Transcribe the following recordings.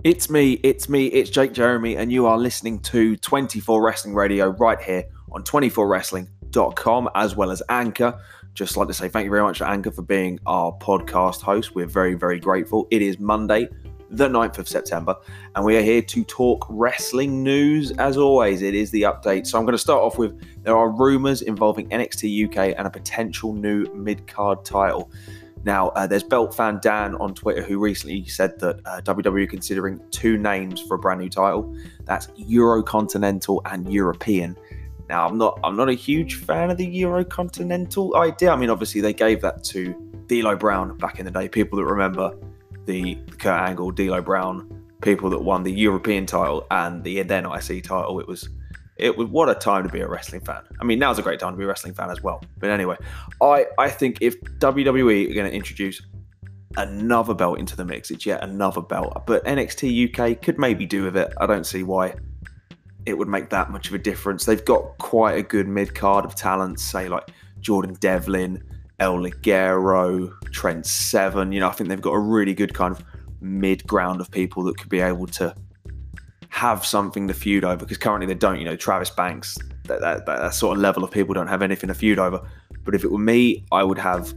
It's Jake Jeremy, and you are listening to 24 Wrestling Radio right here on 24wrestling.com as well as Anchor. Just like to say thank you very much to Anchor for being our podcast host. We're very, very grateful. It is Monday, the 9th of September, and we are here to talk wrestling news. As always, it is the update. So I'm going to start off with, there are rumours involving NXT UK and a potential new mid-card title. Now, there's Belt Fan Dan on Twitter who recently said that WWE are considering two names for a brand new title. That's Eurocontinental and European. Now, I'm not a huge fan of the Eurocontinental idea. I mean, obviously, they gave that to D'Lo Brown back in the day. People that remember the Kurt Angle, D'Lo Brown, people that won the European title and the then IC title. It was what a time to be a wrestling fan. I mean, now's a great time to be a wrestling fan as well. But anyway, I think if WWE are going to introduce another belt into the mix, it's yet another belt. But NXT UK could maybe do with it. I don't see why it would make that much of a difference. They've got quite a good mid-card of talents, say like Jordan Devlin, El Ligero, Trent Seven. You know, I think they've got a really good kind of mid-ground of people that could be able to have something to feud over, because currently they don't. You know, Travis Banks, that sort of level of people don't have anything to feud over. But if it were me, I would have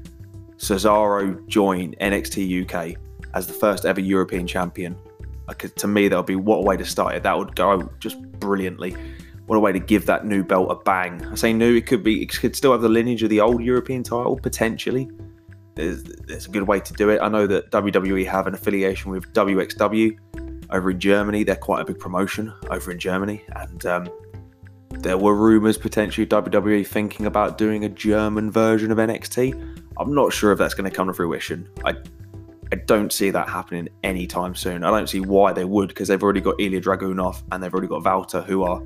Cesaro join NXT UK as the first ever European champion. Because to me, that would be what a way to start it. That would go just brilliantly. What a way to give that new belt a bang. I say new, it could still have the lineage of the old European title, potentially. There's a good way to do it. I know that WWE have an affiliation with WXW over in Germany. They're quite a big promotion over in Germany. And there were rumours potentially WWE thinking about doing a German version of NXT. I'm not sure if that's going to come to fruition. I don't see that happening anytime soon. I don't see why they would, because they've already got Ilya Dragunov and they've already got Walter, who are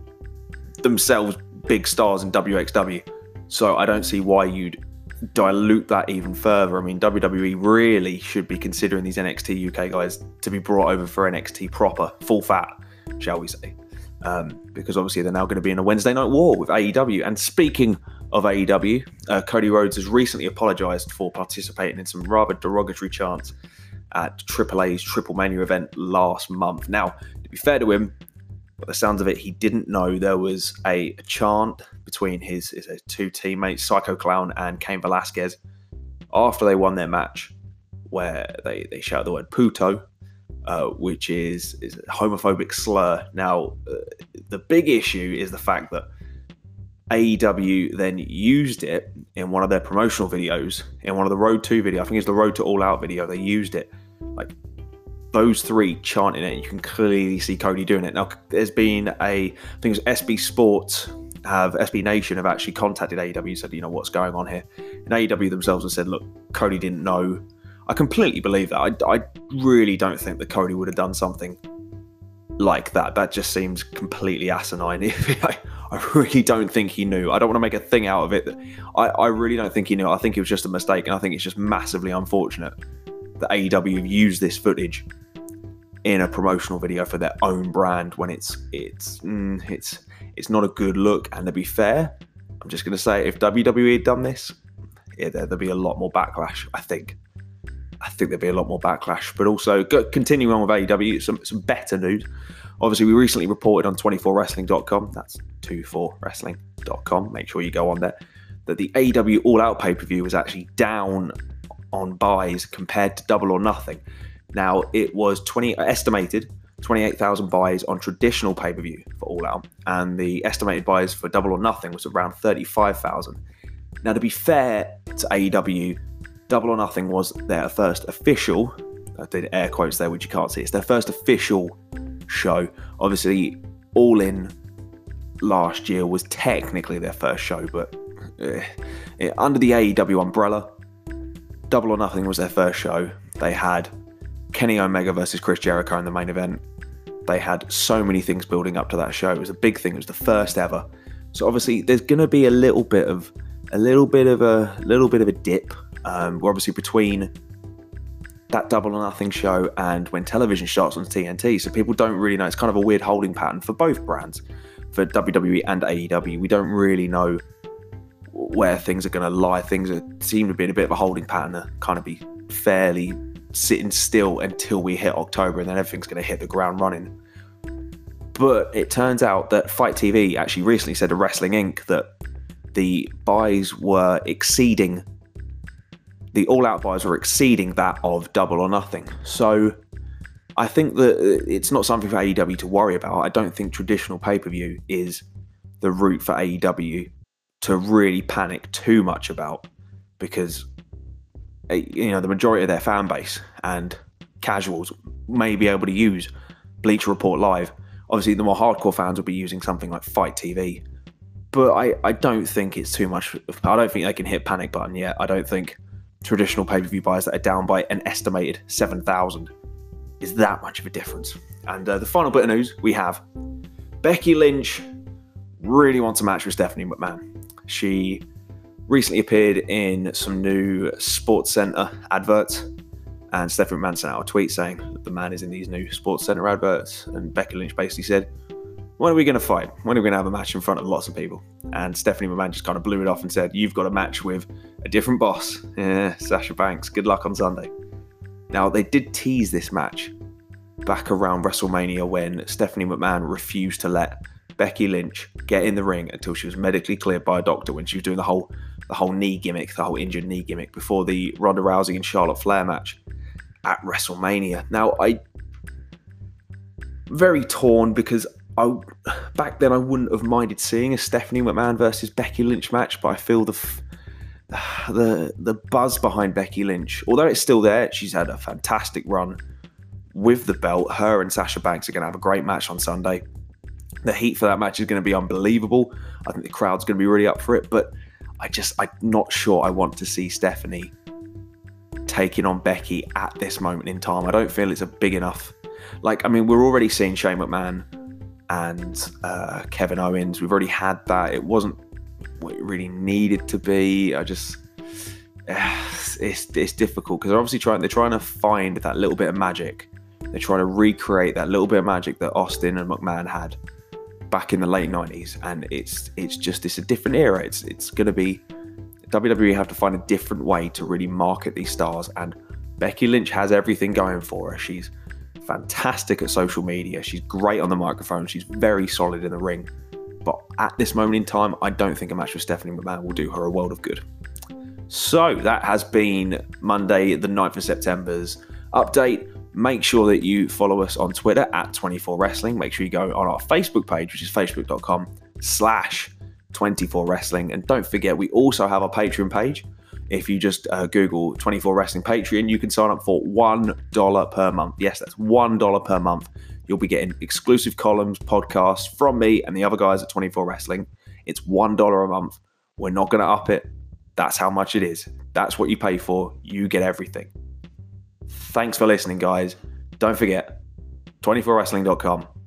themselves big stars in WXW. So I don't see why you'd dilute that even further. I mean, WWE really should be considering these NXT UK guys to be brought over for NXT proper, full fat, shall we say. Because obviously they're now going to be in a Wednesday Night War with AEW. And speaking of AEW, Cody Rhodes has recently apologised for participating in some rather derogatory chants at AAA's Triple Mania event last month. Now, to be fair to him, by the sounds of it, he didn't know there was a chant between his two teammates, Psycho Clown and Cain Velasquez, after they won their match, where they shouted the word puto, which is a homophobic slur. Now, the big issue is the fact that AEW then used it in one of their promotional videos, in one of the Road to video. I think it's the Road to All Out video. They used it, like those three chanting it. You can clearly see Cody doing it. Now, there's been I think it was SB Nation have actually contacted AEW, said, you know, what's going on here? And AEW themselves have said, look, Cody didn't know. I completely believe that. I really don't think that Cody would have done something like that. That just seems completely asinine. I really don't think he knew. I don't want to make a thing out of it. I really don't think he knew. I think it was just a mistake, and I think it's just massively unfortunate that AEW have used this footage in a promotional video for their own brand when it's not a good look. And to be fair, I'm just going to say, if WWE had done this, there'd be a lot more backlash. I think there'd be a lot more backlash. But also, continuing on with AEW, some better news. Obviously, we recently reported on 24wrestling.com, that's 24wrestling.com, make sure you go on there, that the AEW All Out pay-per-view was actually down on buys compared to Double or Nothing. Now, it was estimated 28,000 buys on traditional pay-per-view for All Out, and the estimated buys for Double or Nothing was around 35,000. Now, to be fair to AEW, Double or Nothing was their first official, I did air quotes there, which you can't see, it's their first official show. Obviously, All In last year was technically their first show, but under the AEW umbrella, Double or Nothing was their first show. They had Kenny Omega versus Chris Jericho in the main event. They had so many things building up to that show. It was a big thing. It was the first ever. So obviously, there's going to be a little bit of a dip. We're obviously between that Double or Nothing show and when television starts on TNT. So people don't really know. It's kind of a weird holding pattern for both brands, for WWE and AEW. We don't really know where things are going to lie. Things seem to be in a bit of a holding pattern to kind of be fairly sitting still until we hit October, and then everything's going to hit the ground running. But it turns out that Fight TV actually recently said to Wrestling Inc. that the buys were exceeding, the all-out buys were exceeding that of Double or Nothing. So I think that it's not something for AEW to worry about. I don't think traditional pay-per-view is the route for AEW to really panic too much about, because the majority of their fan base and casuals may be able to use Bleacher Report Live. Obviously, the more hardcore fans will be using something like Fight TV. But I don't think it's too much. I don't think they can hit panic button yet. I don't think traditional pay-per-view buyers that are down by an estimated 7,000 is that much of a difference. And the final bit of news we have, Becky Lynch really wants a match with Stephanie McMahon. She recently appeared in some new Sports Center adverts, and Stephanie McMahon sent out a tweet saying that the man is in these new Sports Center adverts, and Becky Lynch basically said, when are we going to fight? When are we going to have a match in front of lots of people? And Stephanie McMahon just kind of blew it off and said, you've got a match with a different boss. Yeah, Sasha Banks. Good luck on Sunday. Now, they did tease this match back around WrestleMania when Stephanie McMahon refused to let Becky Lynch get in the ring until she was medically cleared by a doctor, when she was doing the whole knee gimmick, the whole injured knee gimmick before the Ronda Rousey and Charlotte Flair match at WrestleMania. Now, I'm very torn, because back then I wouldn't have minded seeing a Stephanie McMahon versus Becky Lynch match, but I feel the buzz behind Becky Lynch, although it's still there, she's had a fantastic run with the belt. Her and Sasha Banks are going to have a great match on Sunday. The heat for that match is going to be unbelievable. I think the crowd's going to be really up for it, but I'm not sure I want to see Stephanie taking on Becky at this moment in time. I don't feel it's a big enough. We're already seeing Shane McMahon and Kevin Owens. We've already had that. It wasn't what it really needed to be. It's difficult, because they're obviously trying to find that little bit of magic. They're trying to recreate that little bit of magic that Austin and McMahon had back in the late 90s, and it's a different era. It's going to be, WWE have to find a different way to really market these stars, and Becky Lynch has everything going for her. She's fantastic at social media. She's great on the microphone. She's very solid in the ring. But at this moment in time, I don't think a match with Stephanie McMahon will do her a world of good. So that has been Monday, the 9th of September's update. Make sure that you follow us on Twitter at 24Wrestling. Make sure you go on our Facebook page, which is facebook.com/24Wrestling. And don't forget, we also have our Patreon page. If you just Google 24 Wrestling Patreon, you can sign up for $1 per month. Yes, that's $1 per month. You'll be getting exclusive columns, podcasts from me and the other guys at 24 Wrestling. It's $1 a month. We're not going to up it. That's how much it is. That's what you pay for. You get everything. Thanks for listening, guys. Don't forget, 24wrestling.com.